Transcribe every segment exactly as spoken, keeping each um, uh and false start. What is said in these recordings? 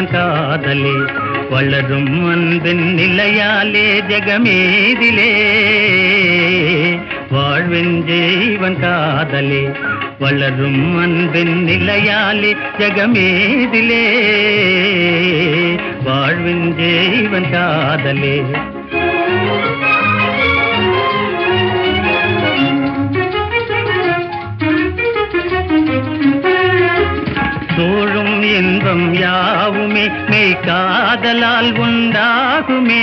ஜீவன் காதலே வளரும் அன்பின் நிலையாலே ஜெகமேதிலே வாழ்வின் ஜீவன் காதலே வளரும் அன்பின் நிலையாலே ஜெகமேதிலே வாழ்வின் ஜீவன் காதலே சூழும் இன்பம் யாவுமே மெய் காதலால் உண்டாகுமே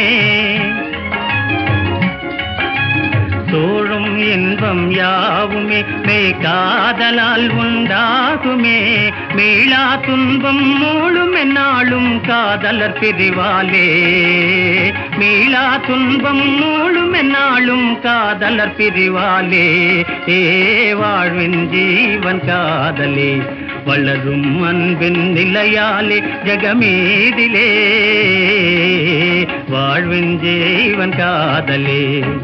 சூழும் இன்பம் யாவுமே மெய் காதலால் உண்டாகுமே மீளா துன்பம் மூழும் என்னாலும் காதலர் பிரிவாலே மீளா துன்பம் மூழும் என்னாலும் காதலர் பிரிவாலே ஏ வாழ்வின் ஜீவன் காதலே வளரும் அன்பின் நிலையாலே ஜெகமேதிலே வாழ்வின் ஜீவன் காதலே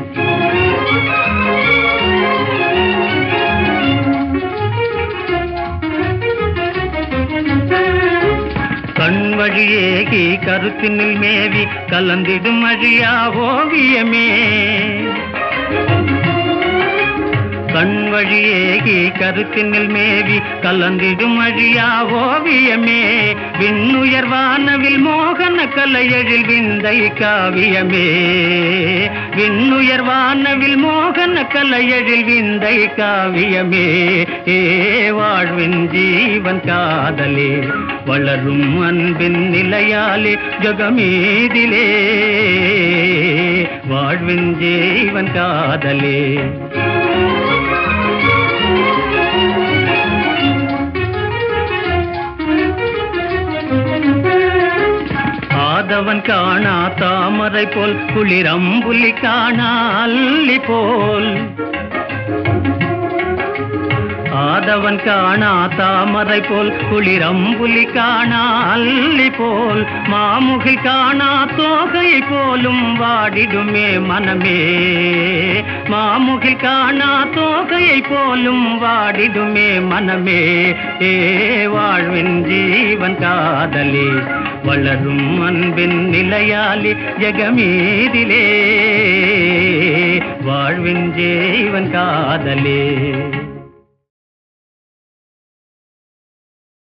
கண்வழியேகி கருத்தினில் மேவி கலந்திடும் அழியா ஓவியமே கண்வழியேகி கருத்தினில் மேவி கலந்திடும் அழியா ஓவியமே விண்ணுயர்வானவில் மோகன கலையழில் விந்தை காவியமே விண்ணுயர்வானவில் மோகன கலையழில் விந்தை காவியமே ஏ வாழ்வின் ஜீவன் காதலே வளரும் அன்பின் நிலையாலே ஜெகமேதிலே வாழ்வின் ஜீவன் காதலே ஆதவன் காணா தாமரை போல் குளிரம்புலி காணா அல்லி போல் ஆதவன் காணா தாமரை போல் குளிரம்புலி காணா அல்லி போல் மாமுகில் காணா தோகை போலும் வாடிடுமே மனமே மாமுகில் காணா தோகையை போலும் வாடிடுமே மனமே ஏ வாழ்வின் ஜீவன் காதலே வளரும் அன்பின் நிலையாலே ஜெகமேதிலே வாழ்வின் ஜீவன் காதலே